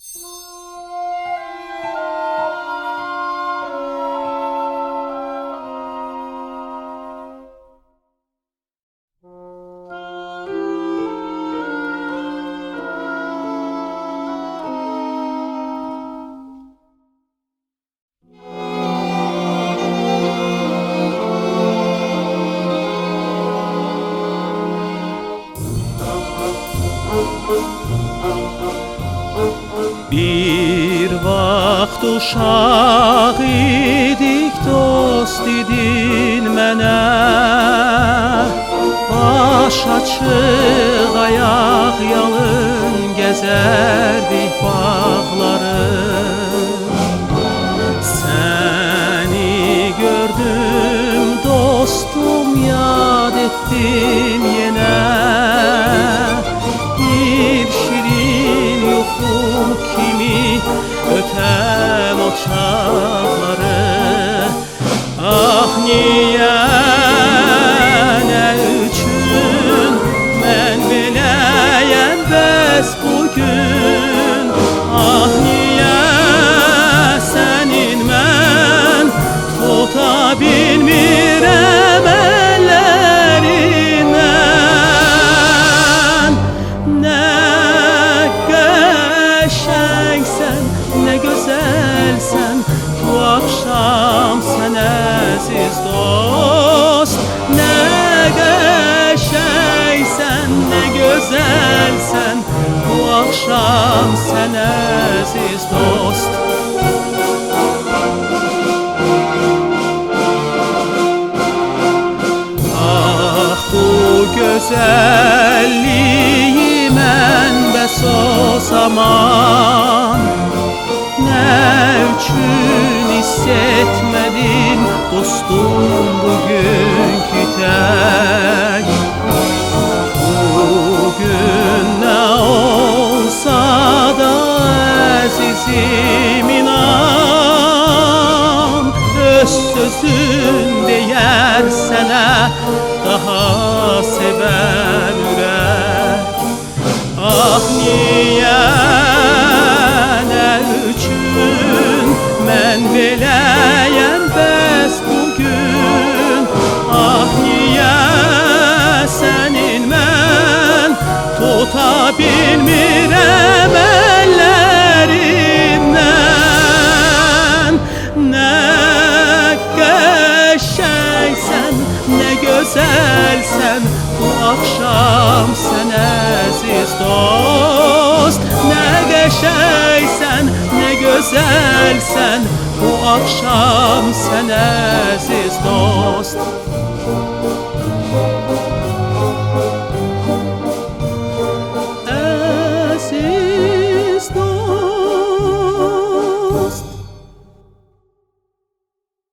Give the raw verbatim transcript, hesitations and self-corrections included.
Bir vaxt uşaq idik, dost idin mənə, baş açıq, ayaq yalın gəzərdik bağları. Səni gördüm dostum, yad etdim yenə, bir şirin yuxu kimi ötəm o çağları. Ah niyə, nə üçün mən beləyəm bəs bugün? Ah niyə sənin mən tuta bilmirəm əllərindən? Nə qəşəngsən, nə gözəlsən bu axşam sən əziz dost. Nə qəşəngsən, nə gözəlsən bu axşam sən əziz dost. Ah bu gözəlliyi mənbəs o zaman, nə üçün hiss etmədim dostum bugünkü tək? Bugün nə olsa da əzizim inan, öz sözün deyər sənə daha sevən ürək. Ah niyə, nə üçün mən beləyəm bəs bugün? Ah niyə sənin mən tuta bilmirəm əllərindən? Nə qəşəngsən, nə gözəlsən bu axşam sən əziz dost. Nə qəşəngsən, nə gözəlsən bu axşam sən əziz dost.